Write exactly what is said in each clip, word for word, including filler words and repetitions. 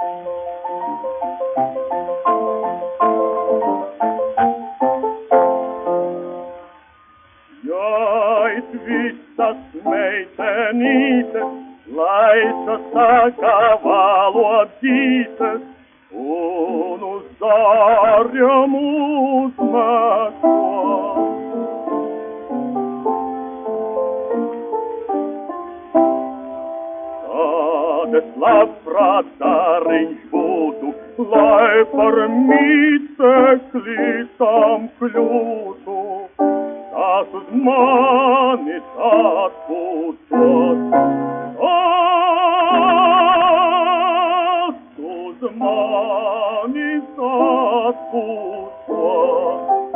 Joit vistas meitenītes, laisa sakavā lodzītes, un uz zāriem uzmeto. Tādas labprāt dariņš būtu, lai par mīteklītām kļūtu, tās uz manis atpūtos. Tās uz manis atpūtos.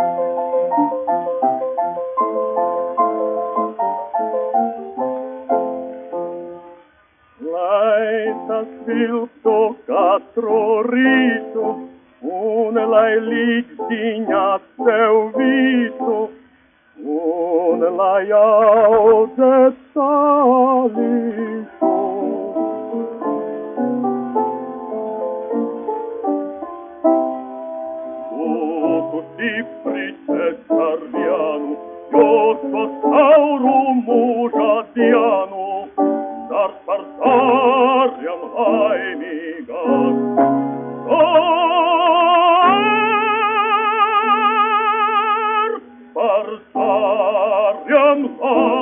Lai tas vilktu katru rītu, un lai līgstiņā sev visu, un lai audzēt tālīšu. Būtu stipri es ar vienu, jos to sauru mūža dienu, zars par zāriem laimīgāk. Zars par zāriem laimīgāk.